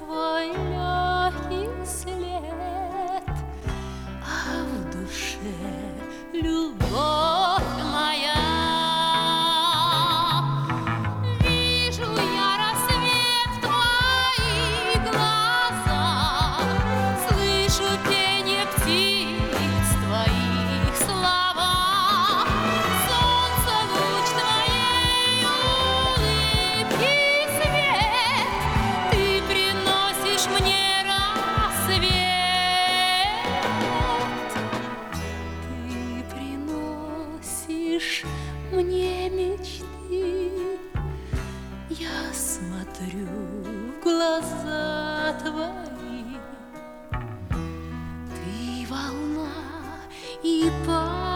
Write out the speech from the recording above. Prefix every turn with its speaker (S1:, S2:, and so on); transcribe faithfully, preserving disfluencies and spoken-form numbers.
S1: твой легкий след, а в душе любовь моя. Вижу я рассвет в твоих глазах, слышу пение птиц в твоих словах. Солнце луч твоей улыбки свет, ты приносишь мне рассвет. Ты приносишь мне мечты, я смотрю в глаза твои. Ты волна и пар,